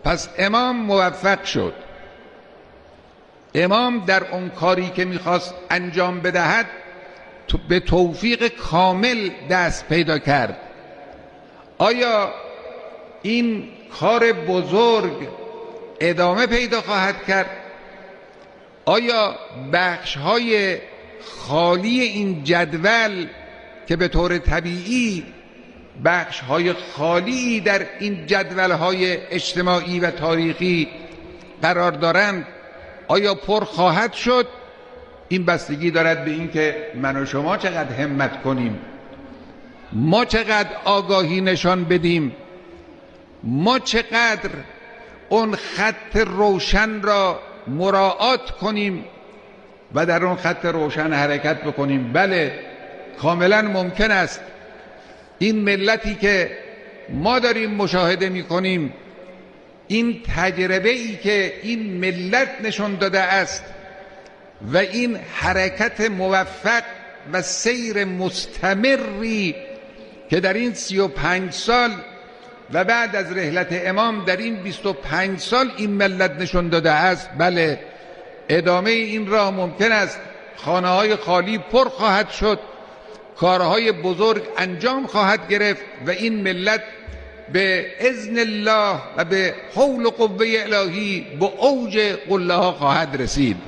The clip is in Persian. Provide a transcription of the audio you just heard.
پس امام موفق شد. امام در اون کاری که میخواست انجام بدهد به توفیق کامل دست پیدا کرد. آیا این کار بزرگ ادامه پیدا خواهد کرد؟ آیا بخش‌های خالی این جدول که به طور طبیعی بخش‌های خالی در این جدول‌های اجتماعی و تاریخی قرار دارند آیا پر خواهد شد؟ این بستگی دارد به این که من و شما چقدر همت کنیم، ما چقدر آگاهی نشان بدیم، ما چقدر اون خط روشن را مراعات کنیم و در اون خط روشن حرکت بکنیم. بله، کاملا ممکن است این ملتی که ما داریم مشاهده میکنیم، این تجربه ای که این ملت نشان داده است و این حرکت موفق و سیر مستمری که در این 35 سال و بعد از رحلت امام در این 25 سال این ملت نشان داده است، بله، ادامه این راه ممکن است. خانه های خالی پر خواهد شد، کارهای بزرگ انجام خواهد گرفت و این ملت به اذن الله و به حول و قوه الهی به اوج قله ها خواهد رسید.